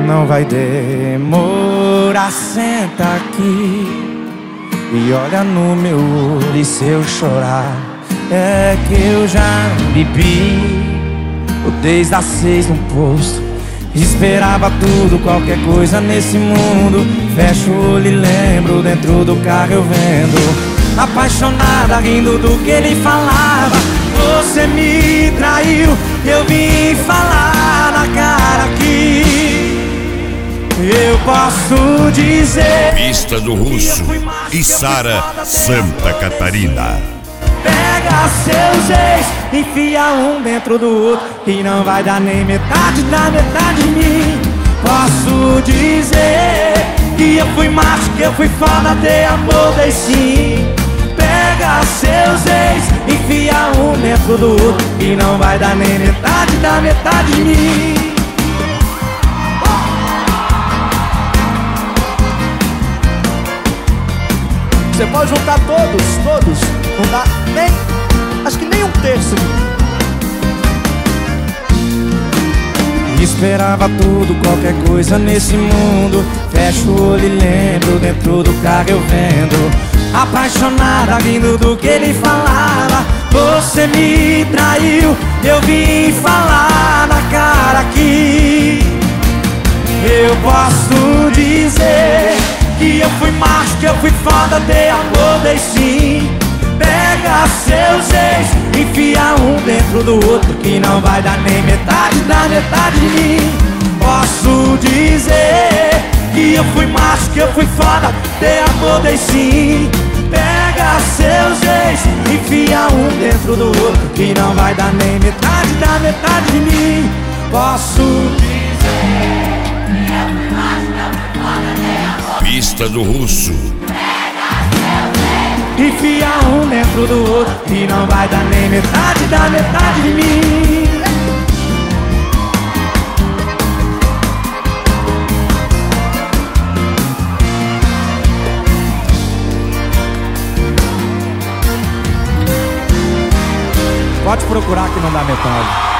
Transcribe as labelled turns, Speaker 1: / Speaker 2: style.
Speaker 1: Não vai demorar, senta aqui e olha no meu olho. E se eu chorar, é que eu já bebi desde as 6 no posto. Esperava tudo, qualquer coisa nesse mundo. Fecho o olho e lembro, dentro do carro eu vendo, apaixonada, rindo do que ele falava. Você me traiu, eu vim falar na cara que eu posso dizer.
Speaker 2: Pista do Russo e Sara, Santa Catarina.
Speaker 1: Pega seus ex, enfia um dentro do outro, e não vai dar nem metade da metade de mim. Posso dizer que eu fui macho, que eu fui foda, dei amor, dei sim. Pega seus ex, enfia um dentro do outro, e não vai dar nem metade da metade de mim.
Speaker 3: Você pode juntar todos, não dá nem, acho que nem um terço.
Speaker 1: Esperava tudo, qualquer coisa nesse mundo. Fecho o olho e lembro, dentro do carro eu vendo, apaixonada, rindo do que ele falava. Você me traiu, eu vim falar na cara que eu posso dizer que eu fui macho, que eu fui foda, dei amor, dei sim. Pega seus ex, enfia um dentro do outro, que não vai dar nem metade da metade de mim. Posso dizer que eu fui macho, que eu fui foda, dei amor, dei sim. Pega seus ex, enfia um dentro do outro, que não vai dar nem metade da metade de mim. Posso dizer que eu fui macho, que eu fui foda, dei amor.
Speaker 2: Pista do Russo.
Speaker 1: Enfia um dentro do outro, e não vai dar nem metade da metade de mim. Pode procurar que não dá metade.